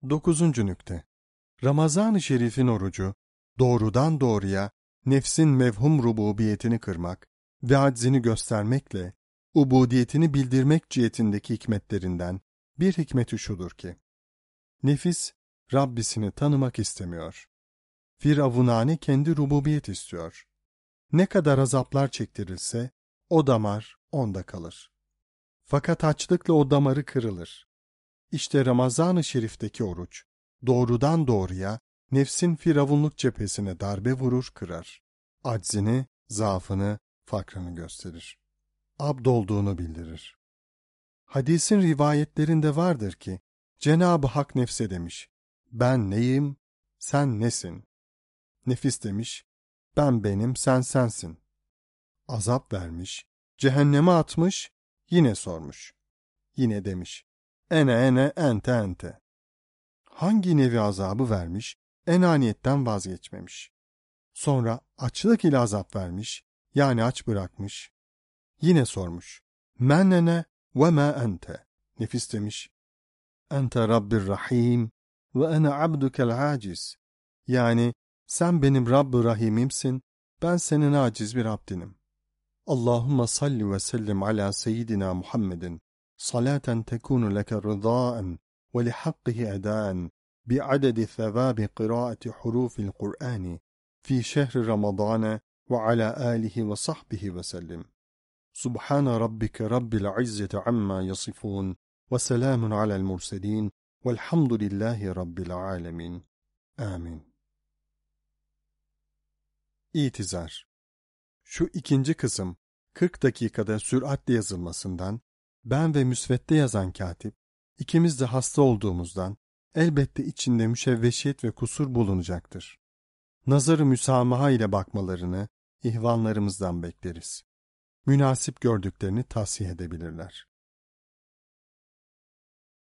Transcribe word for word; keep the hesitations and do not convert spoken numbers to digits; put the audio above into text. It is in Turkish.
Dokuzuncu nükte. Ramazan-ı Şerif'in orucu, doğrudan doğruya nefsin mevhum rububiyetini kırmak ve aczini göstermekle ubudiyetini bildirmek cihetindeki hikmetlerinden bir hikmeti şudur ki, nefis Rabbisini tanımak istemiyor. Firavunane kendi rububiyet istiyor. Ne kadar azaplar çektirilse o damar onda kalır. Fakat açlıkla o damarı kırılır. İşte Ramazan-ı Şerif'teki oruç, doğrudan doğruya nefsin firavunluk cephesine darbe vurur kırar. Aczini, zaafını, fakrını gösterir. Abd olduğunu bildirir. Hadisin rivayetlerinde vardır ki, Cenab-ı Hak nefse demiş, ben neyim, sen nesin? Nefis demiş, ben benim, sen sensin. Azap vermiş, cehenneme atmış, yine sormuş. Yine demiş, ene ene ente ente. Hangi nevi azabı vermiş, enaniyetten vazgeçmemiş. Sonra açlık ile azap vermiş, yani aç bırakmış. Yine sormuş, men ene ve ma ente. Nefis demiş, ente Rabbir Rahim ve ene abdukel aciz. Yani sen benim Rabb-ı Rahim'imsin, ben senin aciz bir abdinim. Allahümme salli ve sellim ala seyyidina Muhammedin, salaten tekunu leke rıdaen ve lihakkihi edaen, bi'adedi thevâbi kıraati hurufil Kur'ani, fi şehri Ramazane ve ala alihi ve sahbihi ve sellim. Subhane rabbike rabbil izzeti amma yasifun, ve selamun alel murselin, velhamdülillahi rabbil alemin. Amin. İtizar. Şu ikinci kısım, kırk dakikada süratle yazılmasından, ben ve müsvedde yazan katip, ikimiz de hasta olduğumuzdan, elbette içinde müşevveşiyet ve kusur bulunacaktır. Nazarı müsamaha ile bakmalarını ihvanlarımızdan bekleriz. Münasip gördüklerini tavsiye edebilirler.